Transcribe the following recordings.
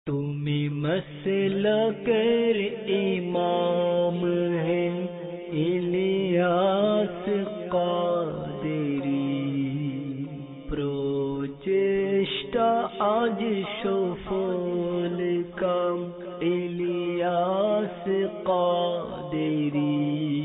তুমি মসলকের ইমাম হে ইলিয়াস কাদেরী, প্রচেষ্টা আজ সফল কাম ইলিয়াস কাদেরী।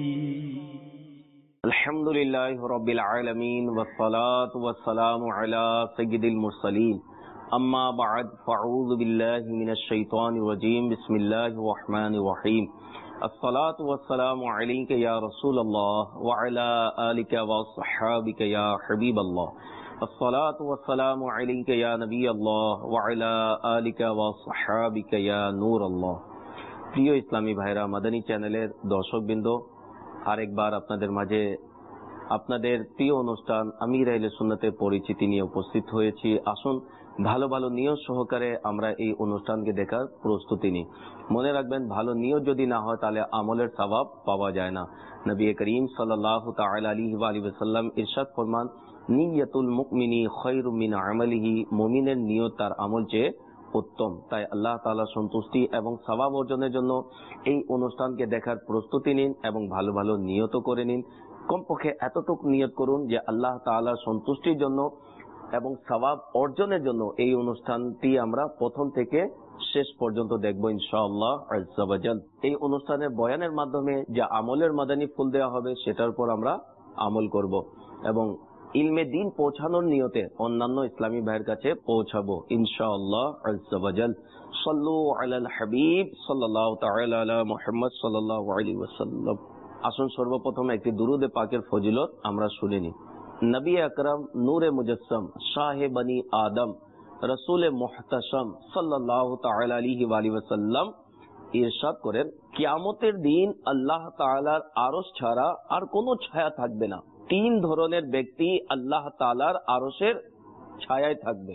আলহামদুলিল্লাহি রাব্বিল আলামিন ওয়াসসালাতু ওয়াসসালামু আলা সাইয়্যিদিল মুরসালিন। أما بعد فأعوذ بالله من الشيطان الرجيم بسم الله الرحمن الرحيم الصلاة والسلام عليك يا رسول الله وعلى آلك وصحابك يا حبيب الله الصلاة والسلام عليك يا نبي الله وعلى آلك وصحابك يا نور الله। প্রিয় ইসলামী ভাইরা, মাদানী চ্যানেলের দর্শকবৃন্দ, আরেকবার আপনাদের মাঝে আপনাদের প্রিয় অনুষ্ঠান আমির আহলে সুন্নাতের পরিচিতি নিয়ে উপস্থিত হয়েছি। আসুন ভালো ভালো নিয়ত সহকারে আমরা এই অনুষ্ঠানকে দেখার প্রস্তুতি নিই। মনে রাখবেন, ভালো নিয়ত যদি না হয় তাহলে আমলের সওয়াব পাওয়া যায় না। নবী করিম সাল্লাল্লাহু তাআলা আলাইহি ওয়া আলিহি ওয়াসাল্লাম ইরশাদ ফরমান, নিয়াতুল মুমিনি খায়রুম মিন আমালিহি, মুমিনের নিয়ত তার আমল চেয়ে উত্তম। তাই আল্লাহ তাআলার সন্তুষ্টি এবং সওয়াব অর্জনের জন্য এই অনুষ্ঠানকে দেখার প্রস্তুতি নিন এবং ভালো ভালো নিয়ত করে নিন। কমপক্ষে এতটুকু নিয়ত করুন যে আল্লাহ তাআলার সন্তুষ্টির জন্য এবং সওয়াব অর্জনের জন্য এই অনুষ্ঠানটি আমরা প্রথম থেকে শেষ পর্যন্ত দেখব ইনশাআল্লাহ আযজা ওয়া জাল। এই অনুষ্ঠানের বয়ানের মাধ্যমে যে আমলের মাদানী ফুল দেওয়া হবে সেটার উপর আমরা আমল করব এবং ইলমে দ্বীন পৌঁছানোর নিয়তে অন্যান্য ইসলামী ভাইয়ের কাছে পৌঁছাবো ইনশাআল্লাহ আযজা ওয়া জাল। সাল্লু আলাল হাবিব সাল্লাল্লাহু তাআলা আলা মুহাম্মদ সাল্লাল্লাহু আলাইহি ওয়াসাল্লাম। আসুন সর্বপ্রথম একটি দুরুদে পাকের ফজিলত আমরা শুনে নিই। নবী আকরাম নূরে মুজস্সম শাহে বনি আদম রসুল মুহতাশম সাল্লাল্লাহু তাআলা আলাইহি ওয়া আলিহি ওয়াসাল্লাম ইরশাদ করেন, কিয়ামতের দিন আল্লাহ তাআলার আরশ ছাড়া আর কোনো ছায়া থাকবে না। তিন ধরনের ব্যক্তি আল্লাহ তাআলার আরশের ছায়ায় থাকবে।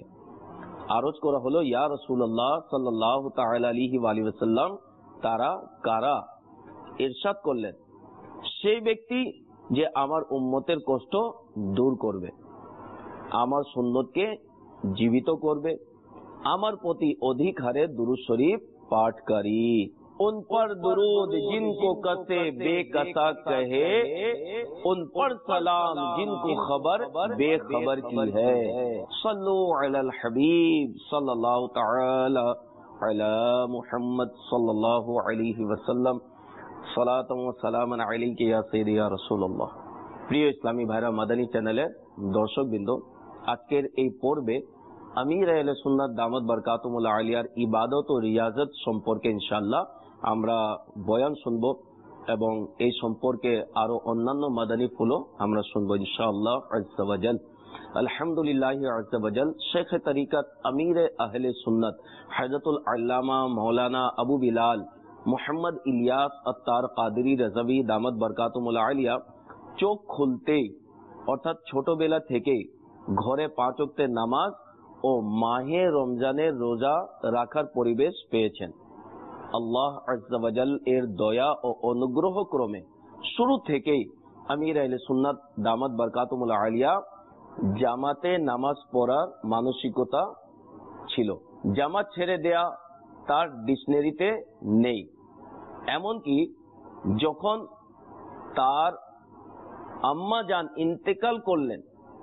আরজ করা হলো, ইয়া রাসূলুল্লাহ সাল্লাল্লাহু তাআলা আলাইহি ওয়া আলিহি ওয়াসাল্লাম, তারা কারা? ইরশাদ করলেন, সেই ব্যক্তি যে আমার উম্মতের কষ্ট দূর করবে, আমার সুন্নতকে জীবিত করবে, আমার প্রতি অধিক হারে দুরূদ শরীফ পাঠকারী। उन पर दुरूद जिनको कसे बेकसा कहे, उन पर सलाम जिनको खबर बेखबर की है। सल्लु अलल हबीब सल्लल्लाहु ताला अला मुहम्मद सल्लल्लाहु अलैहि वसल्लम সালাতাম ওয়া সালামান আলাইকা ইয়া সাইয়্যিদি ইয়া রাসূলুল্লাহ। প্রিয় ইসলামী ভাইরা, মাদানী চ্যানেলের দর্শকবৃন্দ, আজকের এই পর্বে আমির আহলে সুন্নাত দামাত বারকাতুহুল আলিয়ার ইবাদত ও রিয়াজত সম্পর্কে ইনশাআল্লাহ আমরা বয়ান শুনব এবং এই সম্পর্কে আরো অন্যান্য মাদানী ফুলও আমরা শুনবো ইনশাআল্লাহ আযজা ওয়া জাল। আলহামদুলিল্লাহি আযজা ওয়া জাল। শেখ তরিকত আমির আহলে সুন্নাত হযরতুল আল্লামা মাওলানা আবু বিলাল মোহাম্মদ ইলিয়াস আত্তার কাদেরী রাজাভী দামাত বারকাতুহুল আলিয়া চোখ খুলতেই অর্থাৎ ছোটবেলা থেকে ঘরে 5 ওয়াক্তের নামাজ ও মাহে রমজানের রোজা রাখার পরিবেশ পেয়েছেন। আল্লাহ আযজা ওয়া জাল এর দয়া ও অনুগ্রহ ক্রমে শুরু থেকেই আমির আহলে সুন্নাত দামাত বারকাতুহুল আলিয়া জামাতে নামাজ পড়ার মানসিকতা ছিল। জামাত ছেড়ে দেয়া তার ডিকশনারিতে নেই। এমনকি যখন তার আম্মা জান ইন্তেকাল করলেন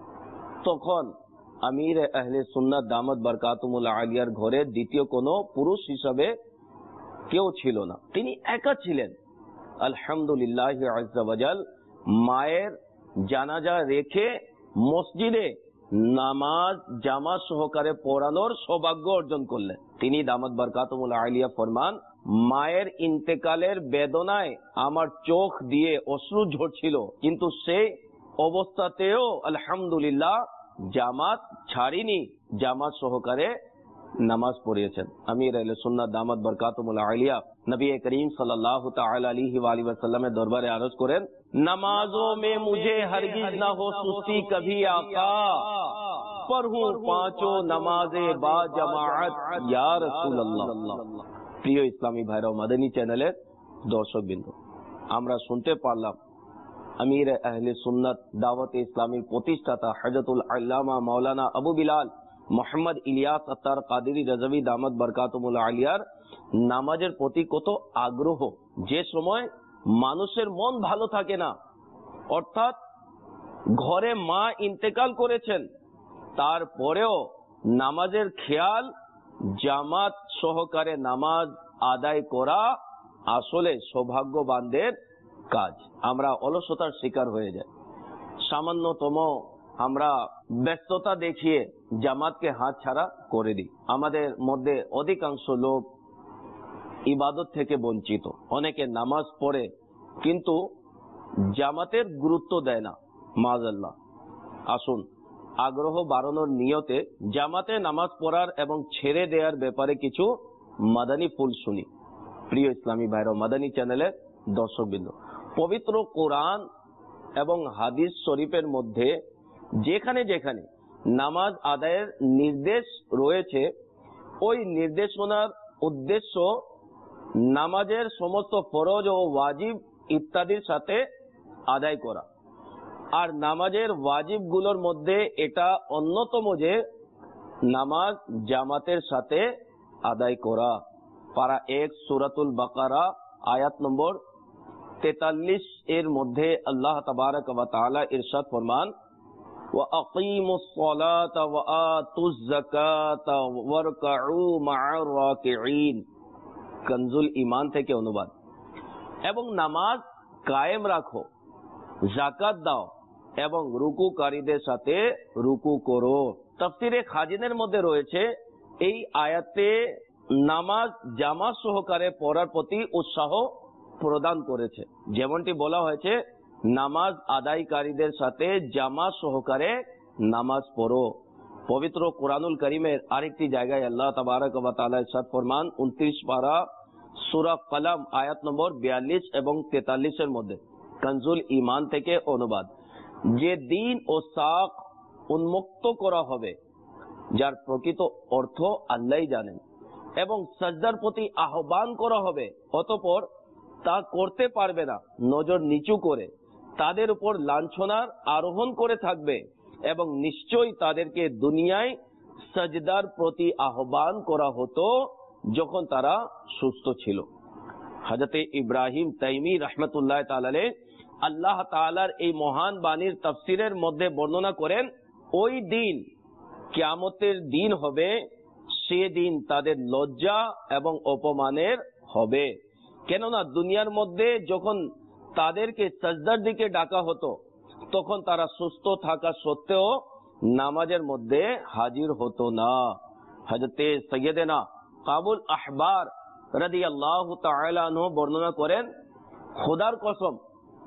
তখন আমির আহলে সুন্নাত দামাত বারকাতুহুল আলিয়ার ঘরে দ্বিতীয় কোনো পুরুষ হিসাবে কেউ ছিল না, তিনি একা ছিলেন। আলহামদুলিল্লাহ আযজা ওয়া জাল মায়ের জানাজা রেখে মসজিদে নামাজ জামাত সহকারে পড়ানোর সৌভাগ্য অর্জন করলেন। তিনি দামাত বারকাতুহুল আলিয়া ফরমান, মায়ের ইন্তেকালের বেদনায় আমার চোখ দিয়ে অশ্রু ঝরছিল, কিন্তু সেই অবস্থাতেও আলহামদুলিল্লাহ জামাত ছাড়িনি, জামাত সহকারে নামাজ পড়িয়েছেন। আমির আহলে সুন্নাত দামাত বারকাতুহুল আলিয়া নবী করিম সাল্লাল্লাহু তাআলা আলাইহি ওয়া আলিহি ওয়াসাল্লামের দরবারে আরজ করেন, নামাজों में मुझे हरगिज ना हो सुस्ती कभी आका, पढ़ूं पांचों नमाज़े बा जमाअत या रसूल अल्लाह। প্রিয় ইসলামী ভাইরা, মাদানী চ্যানেলের দর্শকবৃন্দ, আমরা শুনতে পারলাম আমির আহলে সুন্নাত দাওয়াত ইসলামীর প্রতিষ্ঠাতা হযরতুল আল্লামা মাওলানা আবু বিলাল মোহাম্মদ ইলিয়াস আত্তার কাদেরী রাজাভী দামাত বরকাতুল আলিয়ার নামাজের প্রতি কত আগ্রহ। যে সময় মানুষের মন ভালো থাকে না, অর্থাৎ ঘরে মা ইন্তেকাল করেছেন, তারপরেও নামাজের খেয়াল, জামাত সহকারে নামাজ আদায় করা আসলে সৌভাগ্যবানদের কাজ। আমরা অলসতার শিকার হয়ে যাই, সামান্যতম আমরা ব্যস্ততা দেখিয়ে জামাতকে হাত ছাড়া করে দিই। আমাদের মধ্যে অধিকাংশ লোক ইবাদত থেকে বঞ্চিত। অনেকে নামাজ পড়ে কিন্তু জামাতের গুরুত্ব দেয় না, মাআযাল্লাহ। আসুন আগ্রহ বাড়ানোর নিয়তে জামাতে নামাজ পড়ার এবং ছেড়ে দেওয়ার ব্যাপারে কিছু মাদানী ফুল শুনি। প্রিয় ইসলামী ভাইরা, মাদানী চ্যানেলের দর্শকবৃন্দ, পবিত্র কোরআন এবং হাদিস শরীফের মধ্যে যেখানে যেখানে নামাজ আদায়ের নির্দেশ রয়েছে, ওই নির্দেশনার উদ্দেশ্য নামাজের সমস্ত ফরজ ও ওয়াজিব ইত্যাদির সাথে আদায় করা। আর নামাজের ওয়াজিব গুলোর মধ্যে এটা অন্যতম যে নামাজ জামাতের সাথে আদায় করা। পারা 1 সূরাতুল বাকারা আয়াত নম্বর 43 এর মধ্যে আল্লাহ তাবারক ওয়া তাআলা ইরশাদ ফরমান, ওয়া আকিমুস সালাতা ওয়া আতুজ যাকাতা ওয়ারকাউ মা'আর রাকিঈন। কনজুল ঈমান থেকে অনুবাদ। এবং নামাজ কায়েম রাখো, যাকাত দাও এবং রুকুকারীদের সাথে রুকু করো। তাফসীরে খাজিনের মধ্যে রয়েছে এই আয়াতে নামাজ জামাত সহকারে পড়ার প্রতি উৎসাহ প্রদান করেছে। যেমনটি বলা হয়েছে, নামাজ আদায়কারীদের সাথে জামাত সহকারে নামাজ পড়ো। পবিত্র কোরআনুল কারীমের আরেকটি জায়গায় আল্লাহ তাবারক ওয়া তাআলা ইরশাদ ফরমান 29 পারা সূরা কলম আয়াত নম্বর 42 এবং 43 এর মধ্যে, কনজুল ঈমান থেকে অনুবাদ, যে দিন ও সাখ উন্মুক্ত করা হবে, যার প্রকৃত অর্থ আল্লাহই জানেন, এবং সাজদার প্রতি আহ্বান করা হবে, অতঃপর তা করতে পারবে না, নজর নিচু করে তাদের উপর লাঞ্ছনার আরোহণ করে থাকবে, এবং নিশ্চয়ই তাদেরকে দুনিয়ায় সাজদার প্রতি আহ্বান করা হতো যখন তারা সুস্থ ছিল। হযরত ইব্রাহিম তাইমি রাহমাতুল্লাহ তাআলা আলাইহি আল্লাহ তাআলার এই মহান বাণীর তাফসীরের মধ্যে বর্ণনা করেন, ওই দিন কিয়ামতের দিন হবে, সেদিন তাদের লজ্জা এবং অপমানের হবে। কেননা দুনিয়ার মধ্যে যখন তাদেরকে সাজদার দিকে ডাকা হতো, তখন তারা সুস্থ থাকা সত্ত্বেও নামাজের মধ্যে হাজির হতো না। হযরত সাইয়্যিদানা কাবুল আহবার রাদিয়াল্লাহু তাআলা আনহু বর্ণনা করেন, খোদার কসম,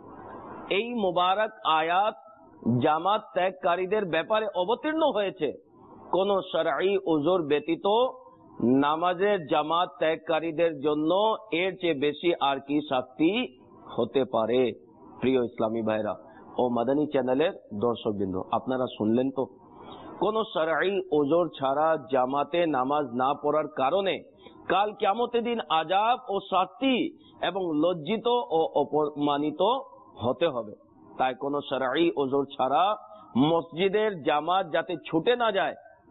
এই মুবারক আয়াত জামাত ত্যাগকারীদের ব্যাপারে অবতীর্ণ হয়েছে। কোন শরঈ উযর ব্যতীত নামাজের জামাত ত্যাগকারীদের জন্য এর চেয়ে বেশি আর কি শাস্তি হতে পারে। প্রিয় ইসলামী ভাইরা ও মাদানী চ্যানেলের দর্শকবৃন্দ, আপনারা শুনলেন তো, কোন শরঈ উযর ছাড়া জামাতে নামাজ না পড়ার কারণে কাল কিয়ামতের দিন আযাব ও শাস্তি এবং লজ্জিত ও অপমানিত হতে হবে। তাই কোন শরঈ উযর ছাড়া মসজিদের জামাত যাতে ছুটে না যায়,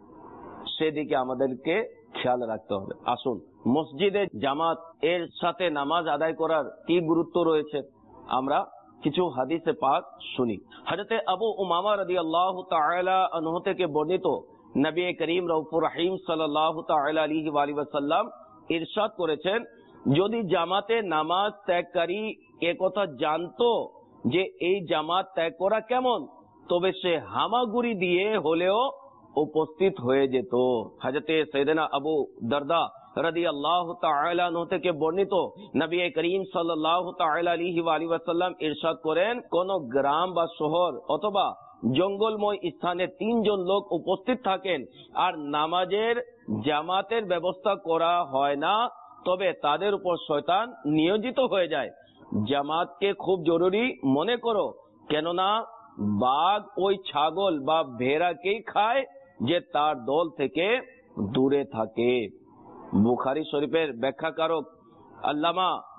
সেদিকে আমাদেরকে খেয়াল রাখতে হবে। আসুন মসজিদে জামাত এর সাথে নামাজ আদায় করার কি গুরুত্ব রয়েছে আমরা কিছু হাদিসে পাক শুনি। হযরত আবু উমামা রাদিয়াল্লাহু তাআলা আনহু থেকে বর্ণিত, নবী করিম রউফুর রহিম সাল্লাল্লাহু তাআলা আলাইহি ওয়া আলিহি ওয়াসাল্লাম ইরশাদ করেছেন, যদি জামাতে নামাজ ত্যাগকারী একথা জানতো যে এই জামাত ত্যাগ করা কেমন, তবে সে হামাগুড়ি দিয়ে হলেও উপস্থিত হয়ে যেত। হযরত সাইয়েদনা আবু দারদা রাদিয়াল্লাহু তাআলা আনহু থেকে বর্ণিত, নবী করিম সাল্লাল্লাহু তাআলা আলাইহি ওয়া আলিহি ওয়াসাল্লাম ইরশাদ করেন, কোন গ্রাম বা শহর অথবা জঙ্গলময় স্থানে 3 জন লোক উপস্থিত থাকেন আর নামাজের জামাতের ব্যবস্থা করা হয় না, তবে তাদের উপর শয়তান নিয়োজিত হয়ে যায়। জামাতকে খুব জরুরি মনে করো, কেননা বাঘ ওই ছাগল বা ভেড়াকেই খায় যে তার দল থেকে দূরে থাকে। বুখারী শরীফের ব্যাখ্যাকারক আল্লামা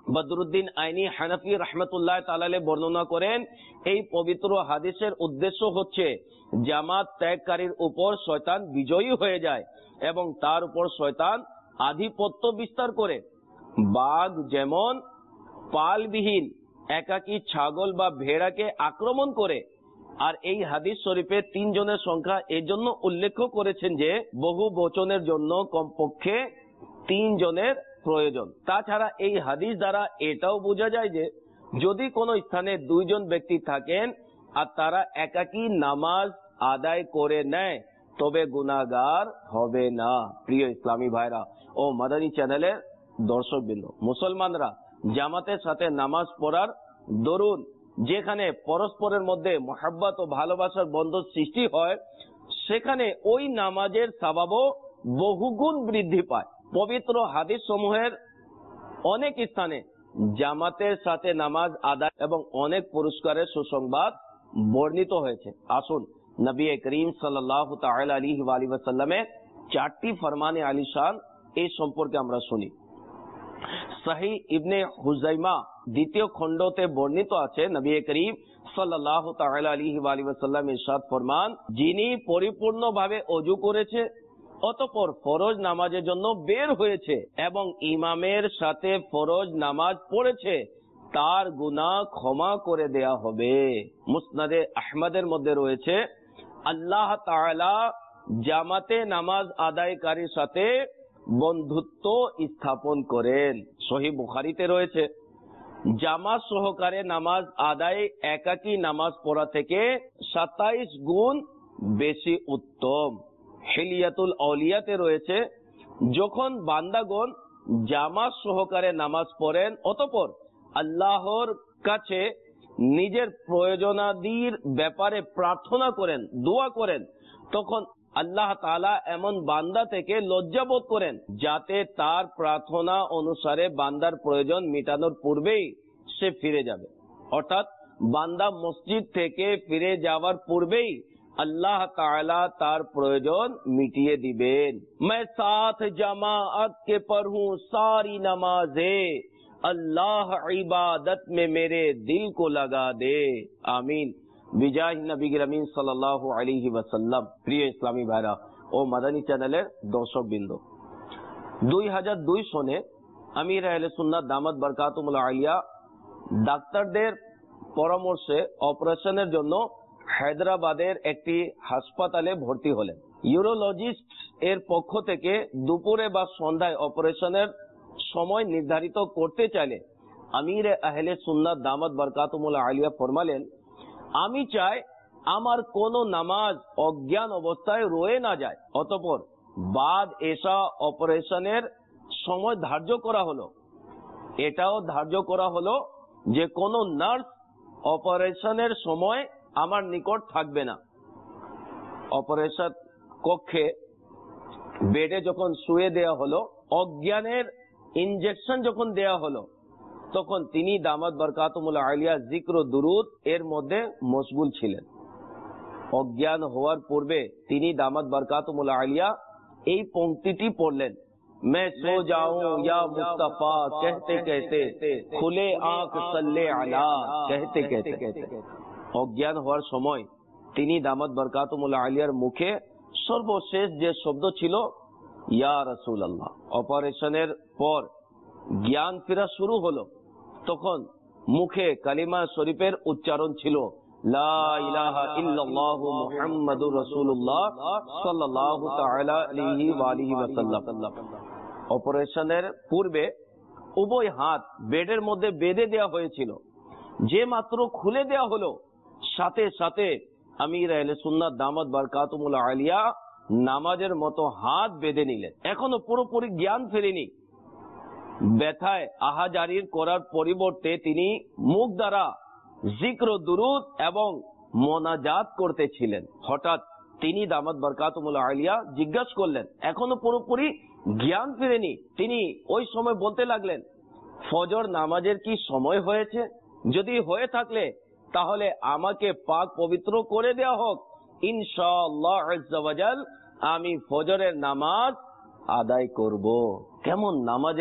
বদরুদ্দিন আইনি হানাফি রহমতুল্লাহ তাআলা বর্ণনা করেন, এই পবিত্র হাদিসের উদ্দেশ্য হচ্ছে জামাত ত্যাগকারীর উপর শয়তান বিজয়ী হয়ে যায় এবং তার উপর শয়তান আধিপত্য বিস্তার করে। বাঘ যেমন পালবিহীন একাকী ছাগল বা ভেড়াকে আক্রমণ করে, আর এই হাদিস শরীফে 3 জনের সংখ্যা এর জন্য উল্লেখ করেছেন যে বহু বচনের জন্য কমপক্ষে 3 জনের প্রয়োজন। তাছাড়া এই হাদিস দ্বারা এটাও বোঝা যায় যে যদি কোনো স্থানে 2 জন ব্যক্তি থাকেন আর তারা একাকী নামাজ আদায় করে নেয় তবে গুনাহগার হবে না। প্রিয় ইসলামী ভাইরা ও মাদানী চ্যানেলের দর্শকবৃন্দ, মুসলমানরা জামাতের সাথে নামাজ পড়ার দরুন যেখানে পরস্পরের মধ্যে মহব্বত ও ভালোবাসার বন্ধন সৃষ্টি হয়, সেখানে ওই নামাজের সওয়াবও বহুগুণ বৃদ্ধি পায়। পবিত্র হাদিস সমূহের অনেক স্থানে জামাতের সাথে নামাজ আদায় এবং অনেক পুরস্কারের সুসংবাদ বর্ণিত হয়েছে। আসুন নবী করিম সাল্লাল্লাহু তাআলা আলাইহি ওয়া সাল্লামের 4টি ফরমানে আলিশান এই সম্পর্কে আমরা শুনি। সহিহ ইবনে হুজাইমা 2য় খণ্ডতে বর্ণিত আছে, নবী করিম সাল্লাল্লাহু তাআলা আলাইহি ওয়া সাল্লাম ইরশাদ ফরমান, যিনি পরিপূর্ণভাবে ওযু করেছে অতঃপর ফরজ নামাজের জন্য বের হয়েছে এবং ইমামের সাথে ফরজ নামাজ পড়েছে, তার গুনাহ ক্ষমা করে দেয়া হবে। মুসনাদে আহমদের মধ্যে রয়েছে, আল্লাহ তাআলা জামাতে নামাজ আদায়কারীর সাথে বন্ধুত্ব স্থাপন করেন। সহিহ বুখারীতে রয়েছে, জামাত সহকারে নামাজ আদায় একাকী নামাজ পড়া থেকে 27 গুণ বেশি উত্তম। হিলিয়াতুল আউলিয়াতে রয়েছে, যখন বান্দাগণ জামাত সহকারে নামাজ পড়েন অতঃপর আল্লাহর কাছে নিজের প্রয়োজনাদির ব্যাপারে প্রার্থনা করেন, দোয়া করেন, তখন আল্লাহ তাআলা এমন বান্দা থেকে লজ্জাবোধ করেন যাতে তার প্রার্থনা অনুসারে বান্দার প্রয়োজন মেটানোর পূর্বেই সে ফিরে যাবে। অর্থাৎ বান্দা মসজিদ থেকে ফিরে যাওয়ার পূর্বেই আল্লাহ তাআলা তার প্রয়োজন মিটিয়ে দিবেন। मैं साथ जमाअत के पढ़ूं सारी नमाज़े, अल्लाह इबादत में मेरे दिल को लगा दे, आमीन বিজাহ নবী আমিন সাল্লাল্লাহু আলাইহি ওয়াসাল্লাম। প্রিয় ইসলামী ভাইরা ও মাদানী চ্যানেলের দর্শকবৃন্দ, 2002 সনে আমির আহলে সুন্নাত দামাত বরকাতুহুল আলিয়া ডাক্তারদের পরামর্শে অপারেশনের জন্য হায়দ্রাবাদের একটি হাসপাতালে ভর্তি হলেন। ইউরোলজিস্ট এর পক্ষ থেকে দুপুরে বা সন্ধ্যায় অপারেশনের সময় নির্ধারিত করতে চাইলে আমির আহলে সুন্নাত দামাত বরকাতুহুল আলিয়া ফরমালেন, আমি চাই আমার কোন নামাজ অজ্ঞান অবস্থায় রয়ে না যায়। অতঃপর বাদ এশা অপারেশনের সময় ধার্য করা হলো। এটাও ধার্য করা হলো যে কোন নার্স অপারেশনের সময় আমার নিকট থাকবে না। অপারেশন কক্ষে বেডে যখন শুয়ে দেয়া হলো, অজ্ঞানের ইনজেকশন যখন দেয়া হলো, তখন তিনি দামাত বরকাতুহুল আলিয়া জিক্র দুরুদ এর মধ্যে মশগুল ছিলেন। অজ্ঞান হওয়ার পূর্বে তিনি দামাত বরকাতুহুল আলিয়া এই পংক্তিটি পড়লেন, मैं सो जाऊं या मुस्तफा कहते कहते, खुले आंख सल्ले अला कहते कहते। অজ্ঞান হওয়ার সময় তিনি দামাত বরকাতুহুল আলিয়ার মুখে সর্বশেষ যে শব্দ ছিল ইয়া রাসূলুল্লাহ। অপারেশনের পর জ্ঞান ফেরা শুরু হলো, তখন মুখে কালিমা শরীফের উচ্চারণ ছিল লা ইলাহা ইল্লাল্লাহু মুহাম্মাদুর রাসূলুল্লাহ সাল্লাল্লাহু তাআলা আলাইহি ওয়া আলিহি ওয়াসাল্লাম। অপারেশনের পূর্বে উভয় হাত বেডের মধ্যে বেঁধে দেওয়া হয়েছিল। যে মাত্র খুলে দেওয়া হলো, সাথে সাথে আমির আহলে সুন্নাত দামাত বরকাতুহুল আলিয়া নামাজের মতো হাত বেঁধে নিলেন। এখনো পুরোপুরি জ্ঞান ফেরেনি। ব্যথায় আহাজারির করার পরিবর্তে তিনি মুখ দ্বারা জিক্র দুরুদ এবং মোনাজাত করতেছিলেন। হঠাৎ তিনি দামাত বরকাতুহুল আলিয়া জিজ্ঞাসা করলেন, এখনো পুরোপুরি জ্ঞান ফেরেনি। তিনি ওই সময় বলতে লাগলেন, ফজর নামাজের কি সময় হয়েছে? যদি হয়ে থাকলে তাহলে আমাকে পাক পবিত্র করে দেওয়া হোক, ইনশাআল্লাহ আজ্জা ওয়া জাল আমি ফজরের নামাজ আদায় করব। কেমন নামাজের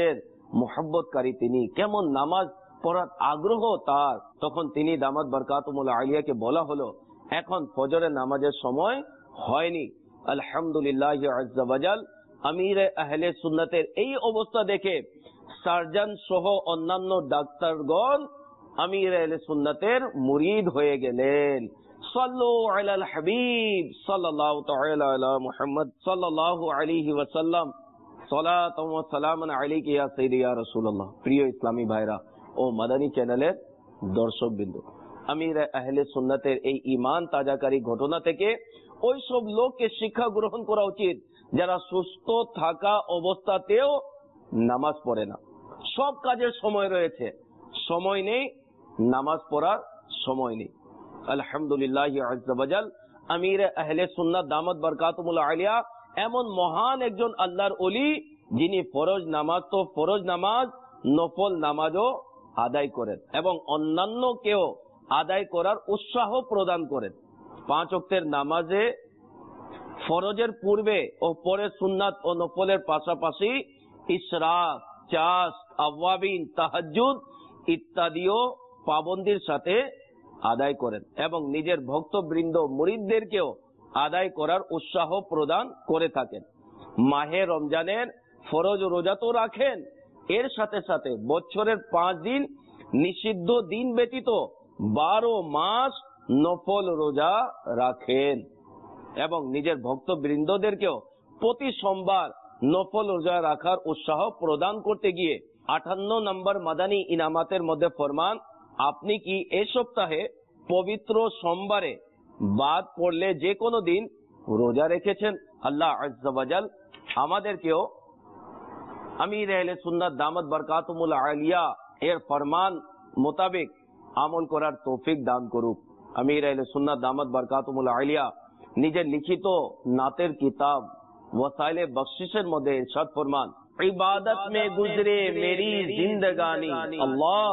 মোহাব্বতকারী তিনি, কেমন নামাজ পড়ার আগ্রহ তার। তখন তিনি দামাত বরকাতুমুল আলিয়াকে বলা হলো, এখন ফজরের নামাজের সময় হয়নি। আলহামদুলিল্লাহ আজ্জা ওয়াজাল, আমিরে আহলে সুন্নাতের এই অবস্থা দেখে সার্জন সহ অন্যান্য ডাক্তারগণ আমিরে আহলে সুন্নাতের মুরিদ হয়ে গেলেন। সাল্লু আলাল হাবিব সাল্লাল্লাহু তাআলা আলা মুহাম্মদ সাল্লাল্লাহু আলাইহি ওয়াসাল্লাম, সালাতাম ওয়া সালামান আলাইকা ইয়া সাইয়্যিদি ইয়া রাসূলুল্লাহ। প্রিয় ইসলামী ভাইরা ও মাদানী চ্যানেলের দর্শকবৃন্দ, আমিরে আহলে সুন্নাতের এই ঈমান তাজাকারী ঘটনা থেকে ওই সব লোককে শিক্ষা গ্রহণ করা উচিত যারা সুস্থ থাকা অবস্থাতেও নামাজ পড়ে না। সব কাজের সময় রয়েছে, সময় নেই, নামাজ পড়ার সময় নেই। আলহামদুলিল্লাহ আজ্জা ওয়াজাল, আমিরে আহলে সুন্নাত দামাত বরকাতুমুল আলিয়া এমন মহান একজন আল্লাহর ওলি, যিনি ফরজ নামাজ তো ফরজ নামাজ, নফল নামাজও আদায় করেন এবং অন্যান্যকেও আদায় করার উৎসাহ প্রদান করেন। 5 ওয়াক্তের নামাজে ফরজের পূর্বে ও পরে সুন্নাত ও নফলের পাশাপাশি ইশরাক, চাস, আওয়াবিন, তাহাজ্জুদ ইত্যাদিও পাবন্দির সাথে আদায় করেন এবং নিজের ভক্তবৃন্দ মুরিদদেরকেও আদায় করার উৎসাহ প্রদান করে থাকেন। মাহে রমজানের ফরজ রোজা তো রাখেন, এর সাথে সাথে বছরের 5 দিন নিষিদ্ধ দিন ব্যতীত 12 মাস নফল রোজা রাখেন এবং নিজের ভক্তবৃন্দদেরকেও প্রতি সোমবার নফল রোজা রাখার উৎসাহ প্রদান করতে গিয়ে 58 নম্বর মাদানী ইনামাতের মধ্যে ফরমান, আপনি কি এই সপ্তাহে পবিত্র সোমবারে বাদ পড়লে যে কোনো দিন রোজা রেখেছেন? আল্লাহ আজ্জা ওয়াজাল আমাদেরকেও আমির আহলে সুন্নাত দামাত বরকাতুমুল আলিয়া এর ফরমান মোতাবেক আমল করার তৌফিক দান করুক। আমির আহলে সুন্নাত দামাত বরকাতুমুল আলিয়া নিজের লিখিত নাতের কিতাব ওয়াসাইলে বখশিশের মধ্যে ইরশাদ ফরমান, इबादत में गुजरे मेरी जिंदगानी, अल्लाह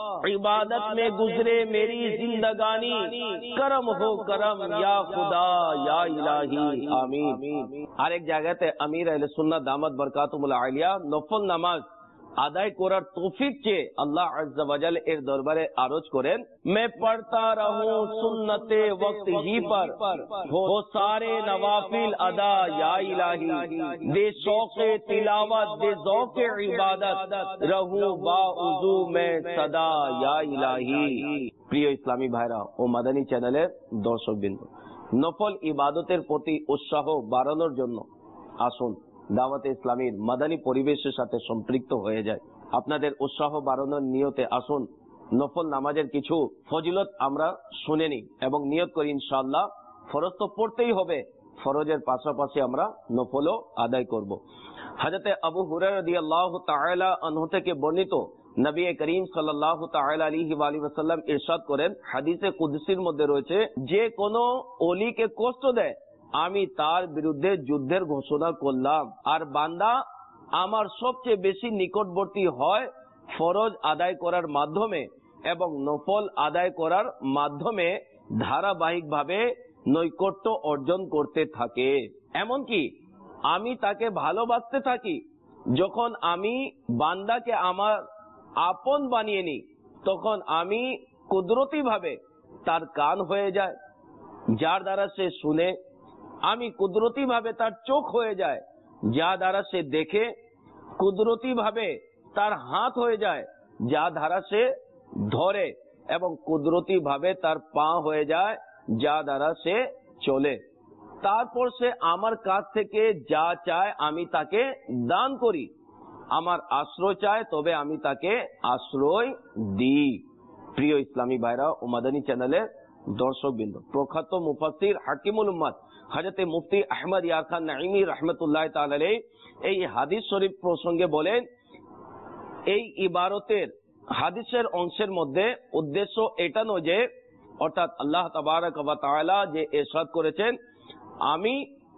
इबादत में गुजरे मेरी जिंदगानी, करम हो करम या खुदा या इलाही आमीन। আরেক জায়গাতে আমির আহলে সুন্নাত দামাত বরকাতুমুল আলিয়া নফল নামাজ আদায় করার তৌফিক চেয়ে আল্লাহ আজ্জা ওয়াজাল এর দরবারে আরজ করেন, मैं पढ़ता रहूं सुन्नते वक्त ही पर हो सारे नवाफिल अदा या इलाही, दे शौक़े तिलावत दे ज़ौक़े इबादत रहूं बाउज़ू में सदा या इलाही। প্রিয় ইসলামী ভাইরা ও মাদানী চ্যানেলের দর্শকবৃন্দ, নফল ইবাদতের প্রতি উৎসাহ বাড়ানোর জন্য আসুন দাওয়াতে ইসলামীর মাদানী পরিবেশের সাথে সম্পৃক্ত হয়ে যায়। আপনাদের উৎসাহ বাড়ানোর নিয়তে আসুন নফল নামাজের কিছু ফজিলত আমরা শুনে নিই এবং নিয়ত করি ইনশাআল্লাহ ফরজ তো পড়তেই হবে, ফরজের পাশাপাশি আমরা নফলও আদায় করব। হযরতে আবু হুরায়রা রাদিয়াল্লাহু তাআলা আনহু থেকে বর্ণিত, নবী করিম সাল্লাল্লাহু তাআলা আলাইহি ওয়া আলিহি ওয়াসাল্লাম ইরশাদ করেন, হাদিসে কুদসির মধ্যে রয়েছে, যে কোনো ওলিকে কষ্ট দেয় আমি তার বিরুদ্ধে যুদ্ধের ঘোষণা করলাম, আর বান্দা আমার সবচেয়ে বেশি নিকটবর্তী হয় ফরজ আদায় করার মাধ্যমে এবং নফল আদায় করার মাধ্যমে ধারাবাহিকভাবে নৈকট্য অর্জন করতে থাকে। এমনকি আমি তাকে ভালোবাসতে থাকি। যখন আমি বান্দাকে আমার আপন বানিয়ে নিই তখন আমি কুদরতি ভাবে তার কান হয়ে যায়, যার দ্বারা সে শুনে। আমি কুদরতি ভাবে তার চোখ হয়ে যায়, যা দ্বারা সে দেখে। কুদরতি ভাবে তার হাত হয়ে যায়, যা দ্বারা সে ধরে, এবং কুদরতি ভাবে তার পা হয়ে যায়, যা দ্বারা সে চলে। তারপর সে আমার কাছ থেকে যা চায় আমি তাকে দান করি। আমার আশ্রয় চায় তবে আমি তাকে আশ্রয় দিই। প্রিয় ইসলামী ভাইরা ও মাদানী চ্যানেলের দর্শকবৃন্দ, প্রখ্যাত মুফাসসির হাকিমুল উম্মাত হযরত মুফতি আহমদ ইয়ার খান নাঈমি রাহমাতুল্লাহ তাআলা আলাইহি এই হাদিস শরীফ প্রসঙ্গে বলেন, এই ইবারতের হাদিসের অংশের মধ্যে উদ্দেশ্য এটা নয় যে, অর্থাৎ আল্লাহ তাবারক ওয়া তাআলা যে ইরশাদ করেছেন আমি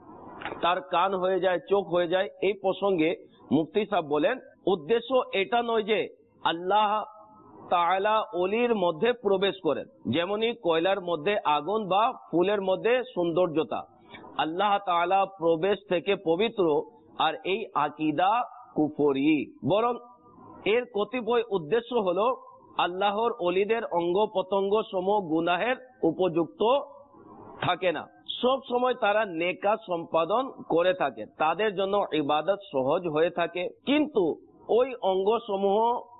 তার কান হয়ে যায়, চোখ হয়ে যায়, এই প্রসঙ্গে মুফতি সাহেব বলেন উদ্দেশ্য এটা নয় যে আল্লাহ তাআলা ওলির মধ্যে প্রবেশ করেন, যেমনি কয়লার মধ্যে আগুন বা ফুলের মধ্যে সৌন্দর্যতা। আল্লাহ তাআলা প্রবেশ থেকে পবিত্র, আর এই আকীদা কুফরি। বরং এর কতিপয় উদ্দেশ্য হলো আল্লাহর ওলিদের অঙ্গ প্রত্যঙ্গ সমূহ গুনাহের উপযুক্ত থাকে না, সব সময় তারা নেক কাজ সম্পাদন করে থাকে, তাদের জন্য ইবাদত সহজ হয়ে থাকে। কিন্তু ওই অঙ্গ সমূহ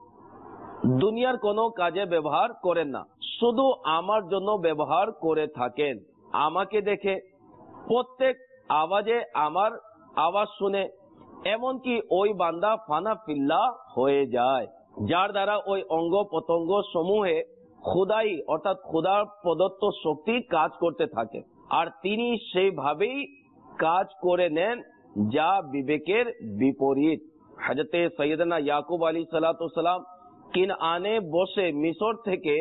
দুনিয়ার কোনো কাজে ব্যবহার করেন না, শুধু আমার জন্য ব্যবহার করে থাকেন। আমাকে দেখে, প্রত্যেক আওয়াজে আমার আওয়াজ শুনে, এমনকি ওই বান্দা ফানা ফিল্লা হয়ে যায়, যার দ্বারা ওই অঙ্গ প্রত্যঙ্গ সমূহে খোদাই অর্থাৎ খোদার প্রদত্ত শক্তি কাজ করতে থাকে, আর তিনি সেইভাবেই কাজ করে নেন যা বিবেকের বিপরীত। হযরতে সৈয়দনা ইয়াকুব আলাইহিসসালাম কিনআনে বসে মিশর থেকে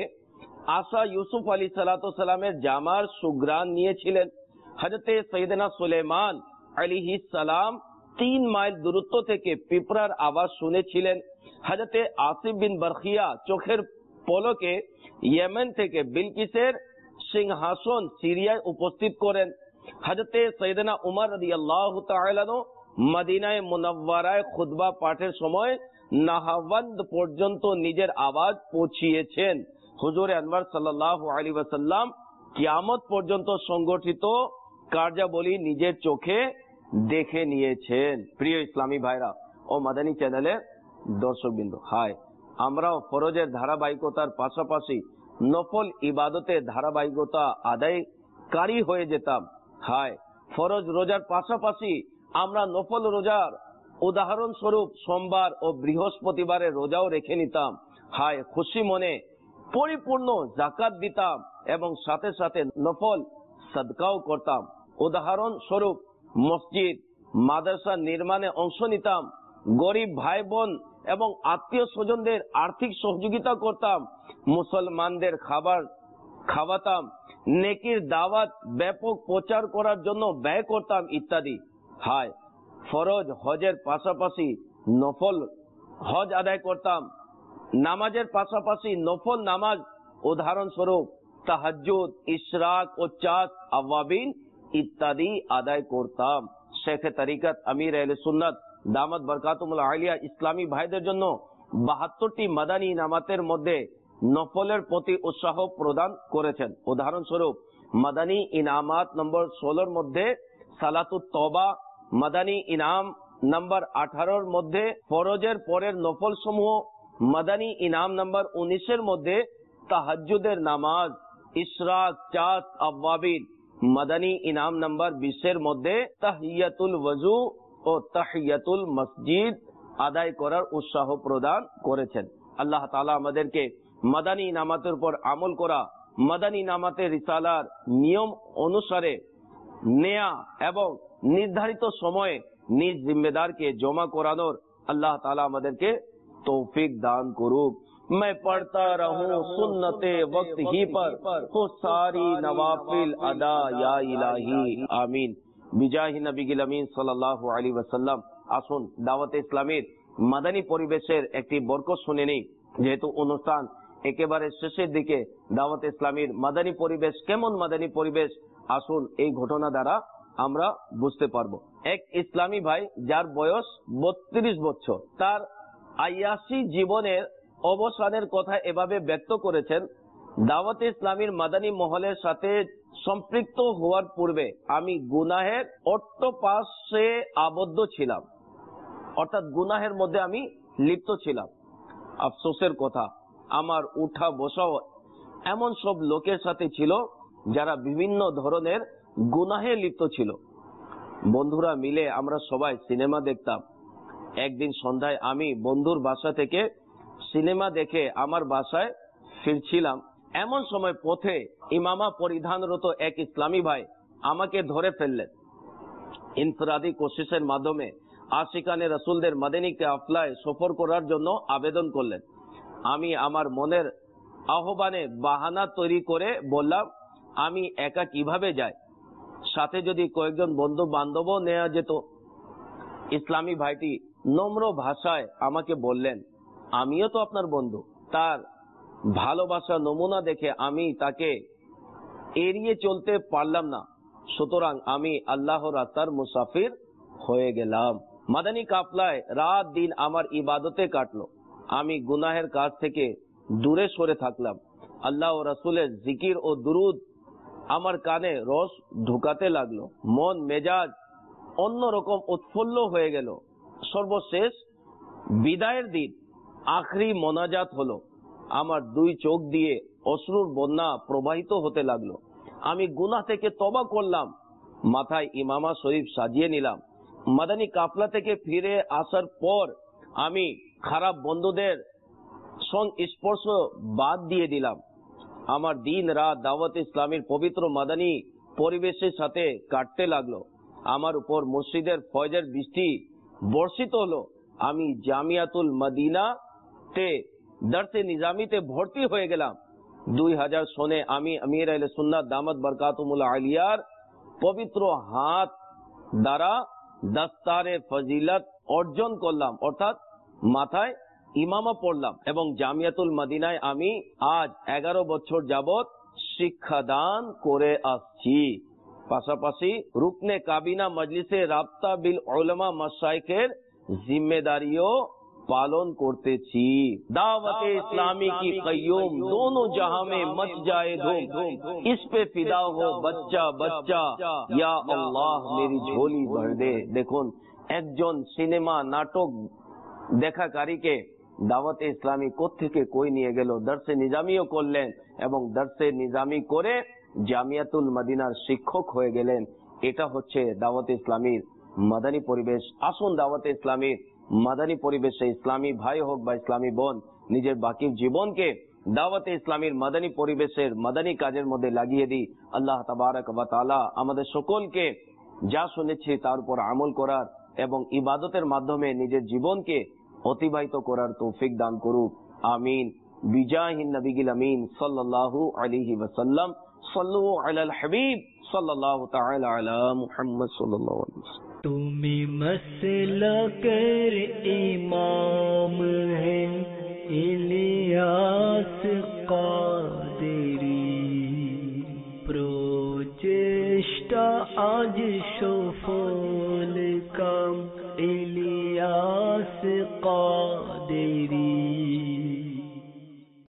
আসা ইউসুফ আলাইহিসসালামের জামার সুঘ্রাণ নিয়েছিলেন। হযরতে সৈয়দনা সুলাইমান আলাইহিসসালাম 3 মাইল দূরত্ব থেকে পিঁপড়ার আওয়াজ শুনেছিলেন। হযরতে আসিফ বিন বরখিয়া চোখের পলকে ইয়েমেন থেকে বিলকিসের সিংহাসন সিরিয়ায় উপস্থিত করেন। হযরতে সৈয়দনা উমর রাদিয়াল্লাহু তাআলা আনহু মদিনায়ে মুনাওয়ারায় খুতবা পাঠের সময় নাহাওয়ান্দ পর্যন্ত নিজের আওয়াজ পৌঁছিয়েছেন। হুজুর আনওয়ার সাল্লাল্লাহু আলাইহি ওয়াসাল্লাম কিয়ামত পর্যন্ত সংগঠিত কার্যাবলী নিজের চোখে দেখে নিয়েছেন। প্রিয় ইসলামী ভাইরা ও মাদানী চ্যানেলের দর্শকবৃন্দ, হাই, আমরাও ফরজের ধারাবাহিকতার পাশাপাশি নফল ইবাদতের ধারাবাহিকতা আদায়কারী হয়ে যেতাম। হাই, ফরজ রোজার পাশাপাশি আমরা নফল রোজার উদাহরণস্বরূপ সোমবার ও বৃহস্পতিবারের রোজাও রেখে নিতাম। হাই, খুশি মনে পরিপূর্ণ যাকাত দিতাম এবং সাথে সাথে নফল সাদকাও করতাম। উদাহরণস্বরূপ মসজিদ মাদ্রাসা নির্মাণে অংশ নিতাম, গরিব ভাই বোন এবং আত্মীয় স্বজনদের আর্থিক সহযোগিতা করতাম, মুসলমানদের খাবার খাওয়াতাম, নেকির দাওয়াত ব্যাপক প্রচার করার জন্য ব্যয় করতাম ইত্যাদি। হায়, ফরজ হজের পাশাপাশি নফল হজ আদায় করতাম, নামাজের পাশাপাশি নফল নামাজ উদাহরণস্বরূপ তাহাজ্জুদ, ইশরাক ও চাঁদ আওয়াবিন ইত্যাদি আদায় করতাম। শেখ তরিকত আমির আহলে সুন্নাত দামাত বরকাতুল আলিয়া ইসলামী ভাইদের জন্য 72টি মাদানী ইনামাতের মধ্যে নফলের প্রতি উৎসাহ প্রদান করেছেন। উদাহরণস্বরূপ মাদানী ইনামাত নম্বর 16 মধ্যে সালাতুত তওবা, মাদানী ইনাম নম্বর 18 মধ্যে ফরজের পরের নফল সমূহ, মাদানী ইনাম নম্বর 19 মধ্যে তাহাজ্জুদের নামাজ, ইশরাক, চাঁদ আওয়াবিন, মাদানী ইনাম নম্বর 20 মধ্যে তাহিয়াতুল ওযু ও তাহিয়াতুল মসজিদ আদায় করার উৎসাহ প্রদান করেছেন। আল্লাহ তাআলা আমাদেরকে মাদানী ইনামাতের উপর আমল করা, মাদানী ইনামাতের রিসালার নিয়ম অনুসারে নেয়া এবং নির্ধারিত সময়ে নিজ জিম্মেদারকে জমা করানোর আল্লাহ তাআলা আমাদেরকে তৌফিক দান করুক। मैं पढ़ता रहूं सुन्नते वक्त ही पर हो सारी नवाफिल अदा या इलाही आमीन বিজাহি নবীল আমিন সাল্লাল্লাহু আলাইহি ওয়াসাল্লাম। আসুন দাওয়াতে ইসলামের মাদানী পরিবেশের একটি বরকত শুনে নেই। যেহেতু অনুষ্ঠান একেবারে শেষের দিকে, দাওয়াতে ইসলামের মাদানী পরিবেশ কেমন মাদানী পরিবেশ, আসুন এই ঘটনা দ্বারা আমরা বুঝতে পারবো। এক ইসলামী ভাই যার বয়স 32 বছর, তার আয়াসী জীবনের অবসানের কথা এভাবে ব্যক্ত করেছেন, দাওয়াতে ইসলামের মাদানী মহলের সাথে সম্পৃক্ত হওয়ার পূর্বে আমি গুনাহের অট্টপাশে আবদ্ধ ছিলাম, অর্থাৎ গুনাহের মধ্যে আমি লিপ্ত ছিলাম। আফসোসের কথা, আমার উঠা বসাও এমন সব লোকের সাথে ছিল যারা বিভিন্ন ধরনের গুনাহে লিপ্ত ছিল। বন্ধুরা মিলে আমরা সবাই সিনেমা দেখতাম। একদিন সন্ধ্যায় আমি বন্ধুর বাসা থেকে সিনেমা দেখে আমার বাসায় ফিরছিলাম, এমন সময় পথে ইমামা পরিধানরত এক ইসলামী ভাই আমাকে ধরে ফেললেন। ইনফরাদি কোশিশের মাধ্যমে আশিকানে রাসূলদের মাদানী কাফলায় সফর করার জন্য আবেদন করলেন। আমি আমার মনের আহ্বানে বাহানা তৈরি করে বললাম, আমি একা কিভাবে যাই, সাথে যদি কয়েকজন বন্ধু বান্ধবও নেওয়া যেত। ইসলামী ভাইটি নম্র ভাষায় আমাকে বললেন, আমিও তো আপনার বন্ধু। তার ভালোবাসা নমুনা দেখে আমি তাকে এড়িয়ে চলতে পারলাম না, সুতরাং আমি আল্লাহর রাস্তার মুসাফির হয়ে গেলাম। মাদানী কাফলায় রাত দিন আমার ইবাদতে কাটলো। আমি গুনাহের কাজ থেকে দূরে সরে থাকলাম। আল্লাহ ও রাসূলের জিকির ও দুরুদ আমার কানে রস ঢুকাতে লাগলো। মন মেজাজ অন্যরকম উৎফুল্ল হয়ে গেল। সর্বশেষ বিদায়ের দিন আখরি মোনাজাত হলো। আমার দুই চোখ দিয়ে অশ্রুর বন্যা প্রবাহিত হতে লাগলো। আমি গুনাহ থেকে তওবা করলাম। মাথায় ইমামা শরীফ সাজিয়ে নিলাম। মাদানী কাফলা থেকে ফিরে আসার পর আমি খারাপ বন্ধুদের সংস্পর্শ বাদ দিয়ে দিলাম। আমার দিন রাত দাওয়াত ইসলামের পবিত্র মাদানী পরিবেশের সাথে কাটতে লাগলো। আমার উপর মসজিদের ফয়জের বৃষ্টি বর্ষিত হলো। আমি জামিয়াতুল মদিনাতে দরসে নিজামিতে ভর্তি হয়ে গেলাম। 2000 সনে আমি আমির আহলে সুন্নাত দামাত বরকাতুহুল আলিয়ার পবিত্র হাত দ্বারা দস্তারে ফজিলত অর্জন করলাম, অর্থাৎ মাথায় ইমামা পড়লাম এবং জামিয়াতুল মদিনায় আমি আজ 11 বছর যাবত শিক্ষাদান করে আসছি। পাশাপাশি রুকনে কাবিনা মজলিসে রাবতা বিল উলামা মাশাইখের জিম্মেদারিও पालन करते छी। दावत इस्लामी की कय्यूम दोनों जहां में मच जाए धूम, इस पे फिदा हो बच्चा बच्चा, या अल्लाह मेरी झोली भर दे। দেখুন একজন সিনেমা নাটক দেখাকারীকে দাওয়াতে ইসলামী কোত্থেকে কই নিয়ে গেল, দরসে নিজামিও করলেন এবং দরসে নিজামি করে জামিয়াতুল মদিনার শিক্ষক হয়ে গেলেন। এটা হচ্ছে দাওয়াতে ইসলামীর মাদানী পরিবেশ। আসুন দাওয়াতে ইসলামীর মাদানী পরিবেশে ইসলামী ভাই হোক বা ইসলামী বোন নিজের বাকি জীবনকে দাওয়াতে ইসলামীর মাদানী পরিবেশের মাদানী কাজের মধ্যে লাগিয়ে দিই। আল্লাহ তাবারক ওয়া তাআলা আমাদের সকলকে যা শুনেছি তার উপর আমল করার এবং ইবাদতের মাধ্যমে নিজের জীবনকে অতিবাহিত করার তৌফিক দান করুক। আমিন। বিজাহিন নবিয়িল আমিন সাল্লাল্লাহু আলাইহি ওয়াসাল্লাম। সাল্লু আলাল হাবিব সাল্লাল্লাহু তাআলা আলা মুহাম্মদ সাল্লাল্লাহু আলাইহি ওয়াসাল্লাম। তুমি মসলকের ইমাম হে ইলিয়াস কাদেরী, প্রচেষ্টা আজ সফল কাম ইলিয়াস কাদেরী।